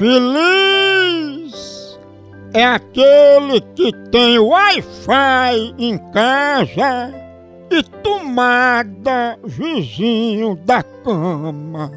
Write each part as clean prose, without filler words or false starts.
Feliz é aquele que tem Wi-Fi em casa e tomada vizinho da cama.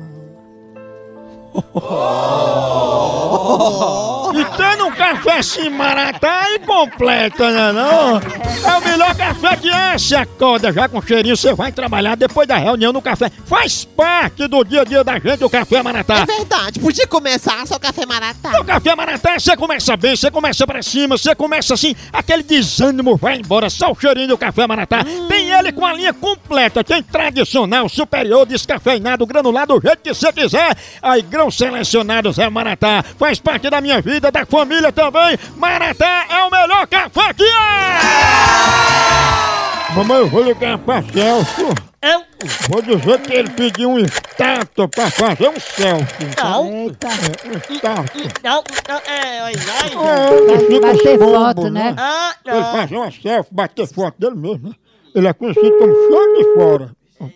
E tendo um café assim maratá e completa, né não? É o melhor café que é. Se acorda já com cheirinho, você vai trabalhar depois da reunião no café. Faz parte do dia a dia da gente o café maratá. É verdade, podia começar só café maratá. O café maratá, você começa bem, você começa pra cima, você começa assim, aquele desânimo vai embora, só o cheirinho do café maratá. Tem ele com a linha completa, tem tradicional, superior, descafeinado, granulado, do jeito que você quiser. Aí, grãos selecionados é Maratá, faz parte da minha vida, da família também. Maratá é o melhor café que é! Mamãe, eu vou ligar pra Celso. Vou dizer que ele pediu um estátua pra fazer um selfie. Eita. Um estátua. Bater foto, né? Ele fazer uma selfie, bater foto dele mesmo, né? Ele é conhecido como chão de fora.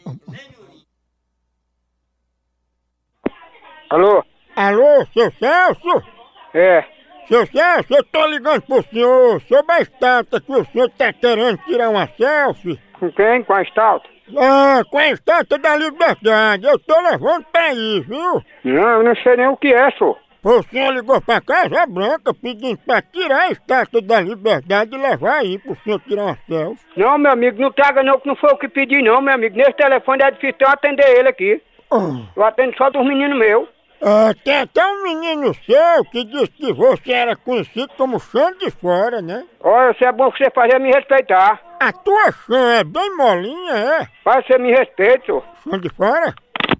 Alô? Alô, seu Celso? É. Seu Celso, eu tô ligando pro senhor sobre a estátua que o senhor tá querendo tirar uma selfie. Com quem? Com a estátua? Ah, com a estátua da Liberdade. Eu tô levando pra aí, viu? Não, eu não sei nem o que é, senhor. O senhor ligou pra Casa Branca pedindo pra tirar a estátua da Liberdade e levar aí pro senhor tirar uma selfie. Não, meu amigo, não traga não, que não foi o que pedi não, meu amigo. Nesse telefone é difícil eu atender ele aqui. Eu atendo só dos meninos meus. Tem até um menino seu que disse que você era conhecido como chão de fora, né? Olha, se é bom que você fazer me respeitar. A tua chão é bem molinha, é? Faz você me respeite, senhor. Chão de fora?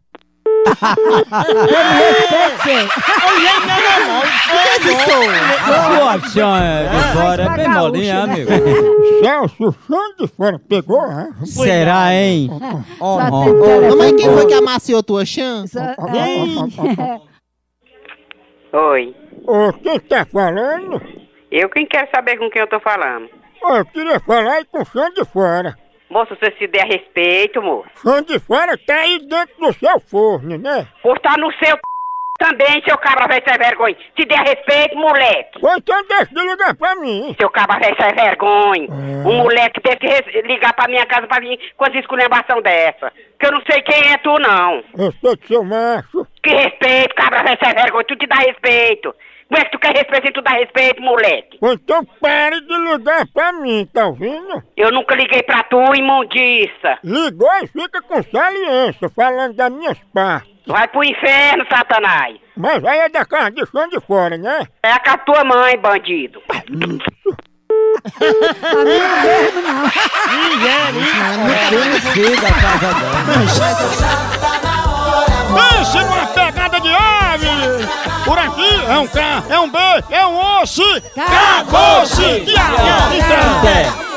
Sua chão de fora é bem molinha, amigo. Celso, o chão de fora pegou, né? Será, hein? Mamãe, quem foi que amaciou tua chance? Oi. Ô, quem tá falando? Eu quem quero saber com quem eu tô falando. Eu queria falar aí com o chão de fora. Moço, você se der respeito, moço. Chão de fora tá aí dentro do seu forno, né? Por tá no seu também, seu cabra velho sem vergonha. Se der respeito, moleque. Ou então deixa de ligar pra mim. Seu cabra velho sem vergonha. Um moleque teve que ligar pra minha casa pra vir com essa esculhambação dessa. Que eu não sei quem é tu, não. Respeito seu macho. Que respeito, cabra velho sem vergonha. Tu te dá respeito. Como é que tu quer respeito e tu dá respeito, moleque? Ou então pare de ligar pra mim, tá ouvindo? Eu nunca liguei pra tu, imundiça. Ligou e fica com saliência, falando das minhas partes. Vai pro inferno, Satanás. Mas aí é da casa de chão de fora, né? É a com a tua mãe, bandido. Pense numa pegada de ave! Por aqui é um K, é um B, é um osso! Acabou-se! Tchau!